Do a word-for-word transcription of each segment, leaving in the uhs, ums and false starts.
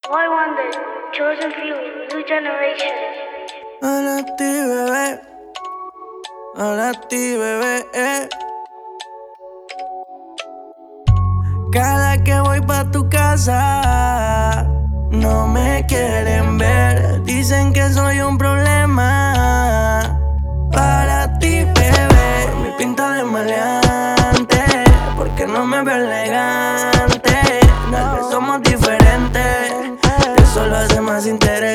Boy Wonder, Chosen Few, New Generation. Ahora ti, bebé. Ahora ti, bebé. eh. Cada que voy pa' tu casa, no me quieren ver. Dicen que soy un problema para ti, bebé. Por mi pinta de maleante, porque no me veo elegante. Tal vez somos diferentes, eso lo hace más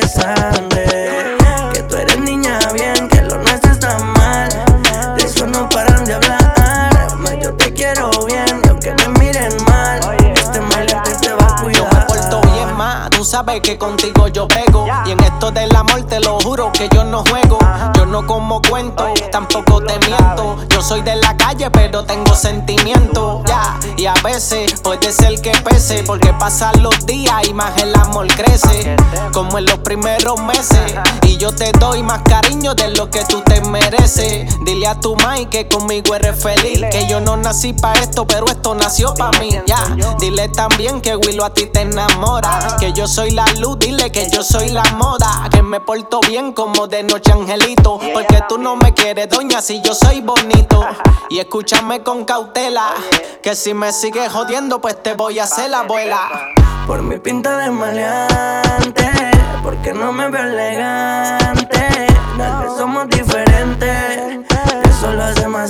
interesante. Que tú eres niña bien, que lo nuestro está mal. De eso no paran de hablar. Más yo te quiero bien, y aunque me miren mal, este maleante te va a cuidar. Yo me porto bien más, tú sabes que contigo yo pego. Y en esto del amor te lo juro que yo no juego. Yo no como cuento, tampoco te miento. Yo soy de la calle pero tengo sentimiento, ya. Y a veces puede ser que pese, porque pasan los días y más el amor crece, como en los primeros meses. Y yo te doy más cariño de lo que tú te mereces. Dile a tu mai que conmigo eres feliz, que yo no nací pa' esto pero esto nació pa' mí, ya. Dile también que Willow a ti te enamora, que yo soy la luz, dile que yo soy la moda, que me porto bien como de noche angelito, porque tú no me quieres doña si yo soy bonito. Y escúchame con cautela, que si me sigues jodiendo pues te voy a hacer la abuela. Por mi pinta de maleante, porque no me veo elegante. Tal vez somos diferentes, eso lo hace más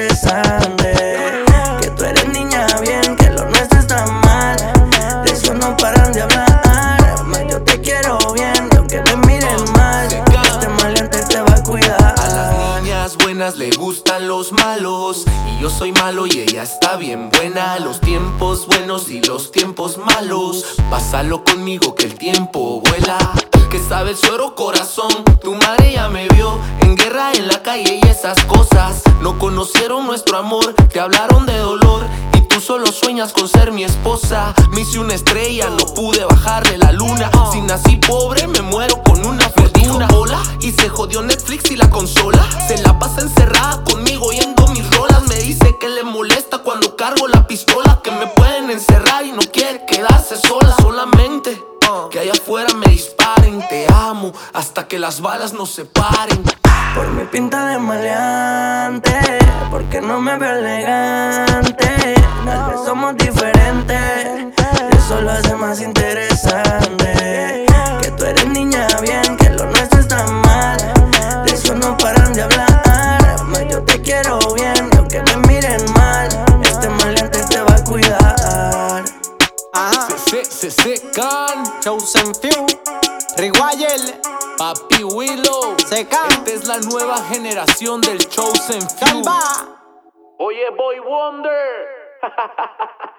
interesante. Que tú eres niña bien, que lo nuestro está mal. De eso no paran de hablar. Más yo te quiero bien, y aunque me miren mal, este maleante te va a cuidar. A las niñas buenas le gustan los malos, y yo soy malo y ella está bien buena. Los tiempos buenos y los tiempos malos, pásalo conmigo que el tiempo vuela. Que sabe el suero corazón, tu madre ya me vio en guerra en la calle y esas cosas. No conocieron nuestro amor, te hablaron de dolor, y tú solo sueñas con ser mi esposa. Me hice una estrella, no pude bajarle la luna. Si nací pobre me muero con una fortuna. Hola, y se jodió Netflix y la consola. Se la pasa encerrada conmigo oyendo mis rolas. Me dice que le molesta cuando cargo la pistola, que me pueden encerrar y no quiere quedarse sola. Solamente que allá afuera me disparen. Te amo hasta que las balas nos separen. Por mi pinta de maleante, porque no me veo elegante. Tal vez somos diferentes, eso lo hace más interesante. Que tú eres niña bien, que lo nuestro está mal. De eso no paran de hablar. Más yo te quiero bien, y aunque me miren mal, este maleante te va a cuidar. Ajá. Se, se, se secan. Chosen Few, Riguayer, Papi Willow, Secan, esta es la nueva generación del Chosen Few. Calva. Oye, Boy Wonder.